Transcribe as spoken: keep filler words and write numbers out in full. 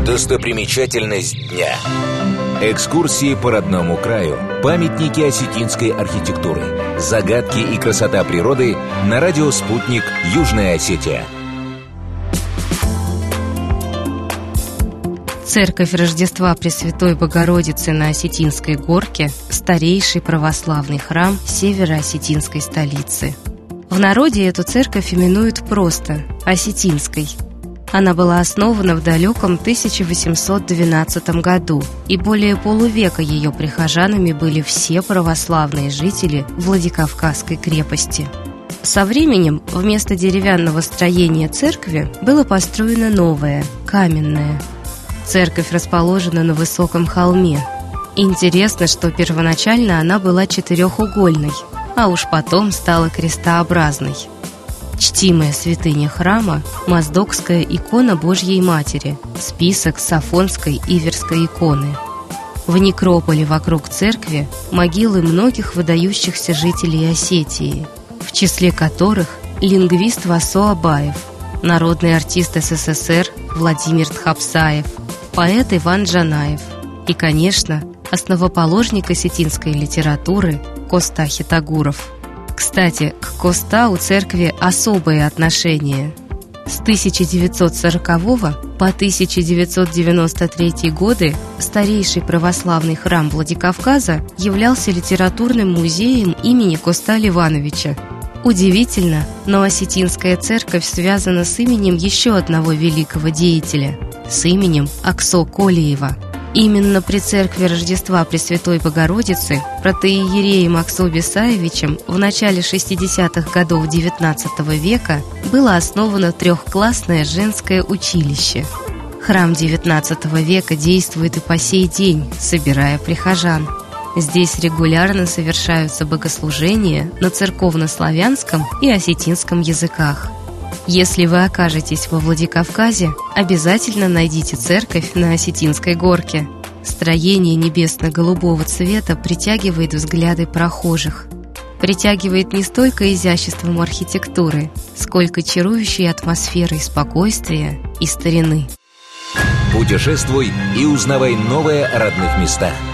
Достопримечательность дня. Экскурсии по родному краю, памятники осетинской архитектуры, загадки и красота природы на радио «Спутник. Южная Осетия». Церковь Рождества Пресвятой Богородицы на Осетинской горке – старейший православный храм северо-осетинской столицы. В народе эту церковь именуют просто Осетинской. Она была основана в далеком тысяча восемьсот двенадцатом году, и более полувека ее прихожанами были все православные жители Владикавказской крепости. Со временем вместо деревянного строения церкви было построено новое, каменное. Церковь расположена на высоком холме. Интересно, что первоначально она была четырехугольной, а уж потом стала крестообразной. Чтимая святыня храма – Моздокская икона Божьей Матери, список Сафонской Иверской иконы. В некрополе вокруг церкви могилы многих выдающихся жителей Осетии, в числе которых лингвист Васо Абаев, народный артист СССР Владимир Тхапсаев, поэт Иван Джанаев и, конечно, основоположник осетинской литературы Коста Хитагуров. Кстати, к Коста у церкви особое отношение. С тысяча девятьсот сорокового по тысяча девятьсот девяносто третий годы старейший православный храм Владикавказа являлся литературным музеем имени Коста Ливановича. Удивительно, но осетинская церковь связана с именем еще одного великого деятеля, с именем Аксо Колиева. Именно при церкви Рождества Пресвятой Богородицы протоиереем Аксо Бесаевичем в начале шестидесятых годов девятнадцатого века было основано трехклассное женское училище. Храм девятнадцатого века действует и по сей день, собирая прихожан. Здесь регулярно совершаются богослужения на церковно-славянском и осетинском языках. Если вы окажетесь во Владикавказе, обязательно найдите церковь на Осетинской горке. Строение небесно-голубого цвета притягивает взгляды прохожих. Притягивает не столько изяществом архитектуры, сколько чарующей атмосферой спокойствия и старины. Путешествуй и узнавай новое о родных местах.